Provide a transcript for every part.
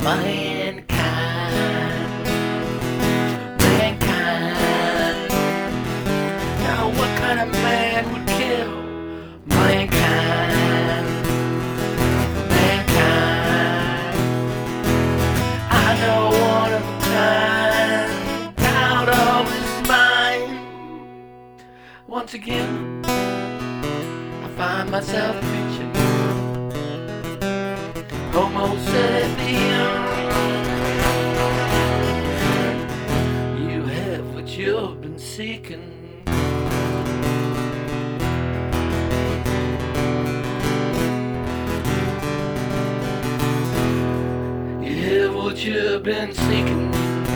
Mankind, mankind. Now what kind of man would kill mankind? Mankind. I know one of a kind, out of his mind. Once again, I find myself preaching Homo sapien. You have what you've been seeking. You have what you've been seeking.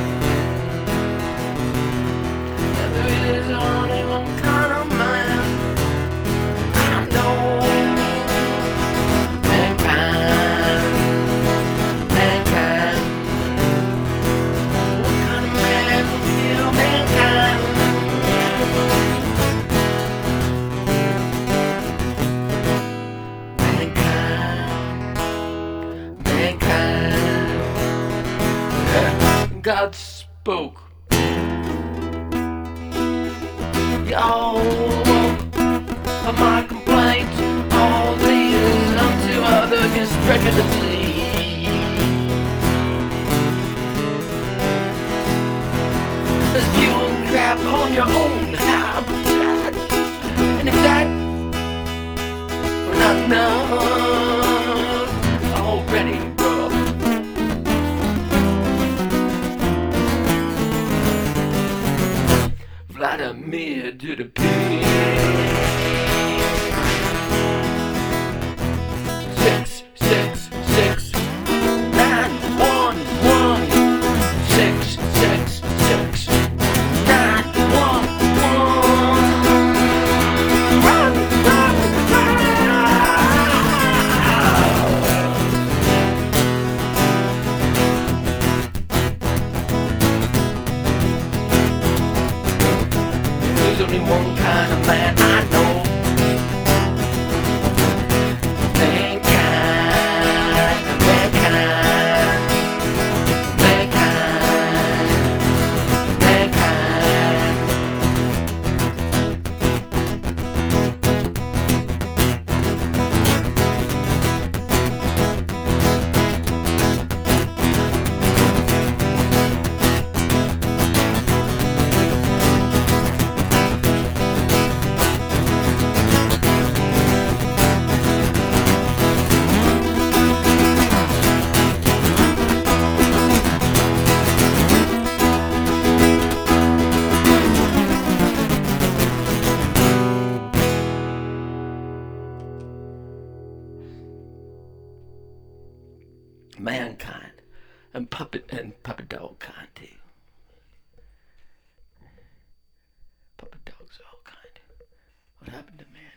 And there is only one kind of man I know. Mankind, mankind. What kind of man will kill mankind? Mankind, mankind. God spoke. Y'all of my complaints, all these unto other is prejudice. There's you and crap on your own habitat, and if that were not enough already, bro, Vladimir did a pig. 6, 6, 6, 9, 1, 1. 6, 6, 6, 9, 1, 1. Run, run, run. There's only one kind of man I know. Mankind, mankind, mankind, mankind. Mankind and puppet dog kind too. Puppet dogs are all kind. What happened to man?